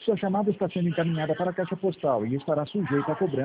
Sua chamada está sendo encaminhada para a caixa postal e estará sujeita a cobrança.